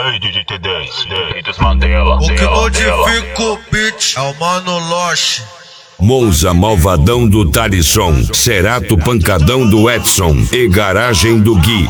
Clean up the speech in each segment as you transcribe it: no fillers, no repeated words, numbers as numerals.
Ei, DJ T10, e desmantela. O que modifica o beat é o Mano Loche. Monza malvadão do Talisson, Cerato pancadão do Edson e garagem do Gui.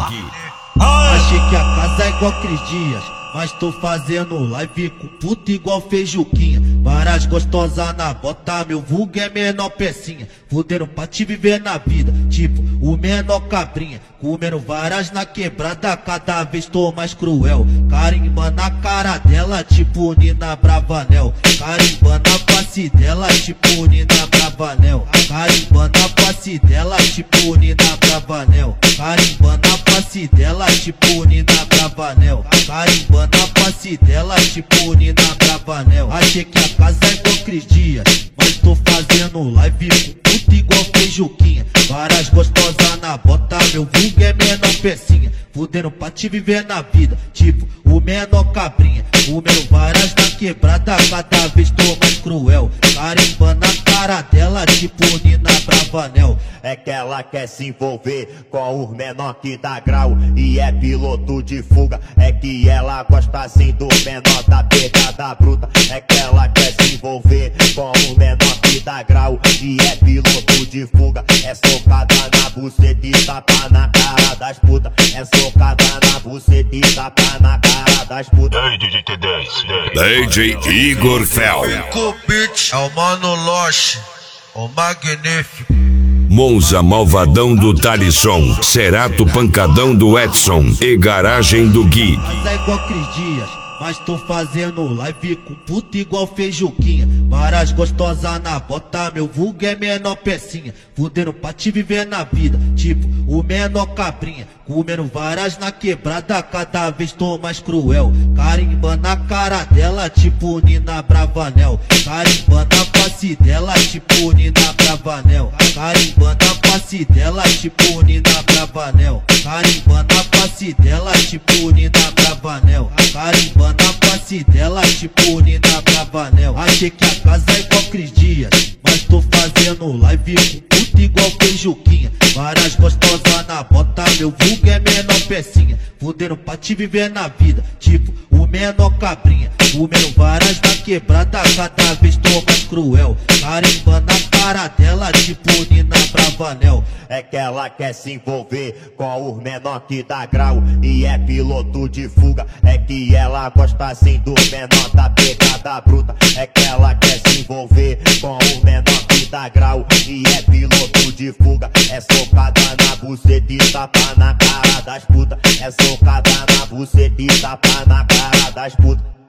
Achei que a casa é igual Cris Dias, mas tô fazendo live com puta igual Feijuquinha. Várias gostosas na bota, meu vulgo é menor pecinha. Fuderam pra te viver na vida, tipo o menor cabrinha. Comendo varas na quebrada, cada vez tô mais cruel. Carimbando a cara dela, tipo Nina Bravanel. Carimbando a face dela, tipo Nina Bravanel. Carimbando a face dela, tipo Nina Bravanel. Carimbando a face dela, tipo Nina Bravanel. Carimbando a face dela, tipo Nina Bravanel. Achei que a casa é igual Cris Dias, mas tô fazendo live com puta igual Feijuquinha. Várias gostosas na bota, meu vulgo é menor pecinha. Fuderam pra te viver na vida, tipo o menor cabrinha. Comendo varas na quebrada, cada vez tô mais cruel. Carimbando a cara dela, tipo Nina Bravanel. É que ela quer se envolver com os menor que dá grau e é piloto de fuga. É que ela gosta assim do menor da pegada bruta. É que ela quer se envolver com os menor que dá grau e é piloto de fuga. É socada na buceta e tapa na cara das putas. É socada na buceta e tapa na cara das putas. Ei, DJ T10, DJ Igor Fel. O beat é o Mano Loche, o magnífico. Monza malvadão do Talisson, Cerato pancadão do Edson e garagem do Gui. Mas é igual Cris Dias, mas tô fazendo live com puta igual Feijuquinha. Várias gostosas na bota, meu vulgo é menor pecinha. Fuderam pra te viver na vida, tipo o menor cabrinha. Comendo varas na quebrada, cada vez tô mais cruel. Carimbando a cara dela, tipo Nina Bravanel. Carimbando a face dela, tipo Nina Bravanel. Carimbando a face dela, tipo Nina Bravanel. Carimbando a face dela, tipo Nina Bravanel. Carimbando a face dela, tipo Nina Bravanel. Achei que a casa é igual Cris Dias, mas tô fazendo live com puta igual Feijuquinha. Várias gostosas na bota, meu vulgo é menor pecinha. Fuderam pra te viver na vida, tipo o menor cabrinha. Comendo varas na quebrada, cada vez tô mais cruel. Carimbando a cara dela, tipo Nina Bravanel. É que ela quer se envolver com os menor que dá grau e é piloto de fuga. É que ela gosta assim do menor da pegada bruta. É que ela quer se envolver com os menor que dá grau e é piloto de fuga. É socada na buceta e tapa na cara das putas. É socada na buceta e tapa na cara das putas.